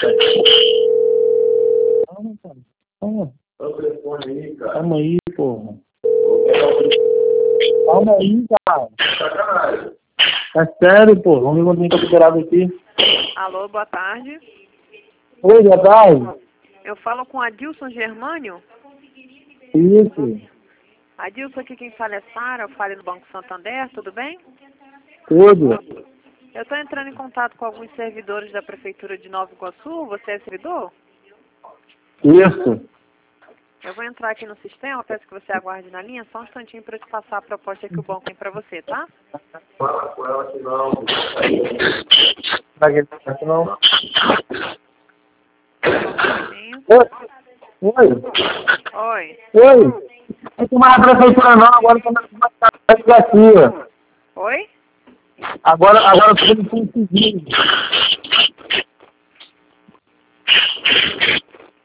Calma, cara. Calma. Dá o telefone aí, cara. Calma aí, porra. Calma aí, cara. Sacanagem. É sério, pô. Vamos ver quanto tem capturado aqui. Alô, boa tarde. Oi, boa tarde. Eu falo com Adilson Germânio. Isso. Adilson, aqui quem fala é Sara, eu falo no Banco Santander, tudo bem? Tudo. Eu estou entrando em contato com alguns servidores da Prefeitura de Nova Iguaçu. Você é servidor? Isso. Eu vou entrar aqui no sistema, peço que você aguarde na linha só um instantinho para eu te passar a proposta que o banco tem para você, tá? Fala com ela que não. Não. Oi. Oi. Oi. Oi. Não tem mais a prefeitura não, agora eu tô na delegacia. Oi? Agora eu tô no civil.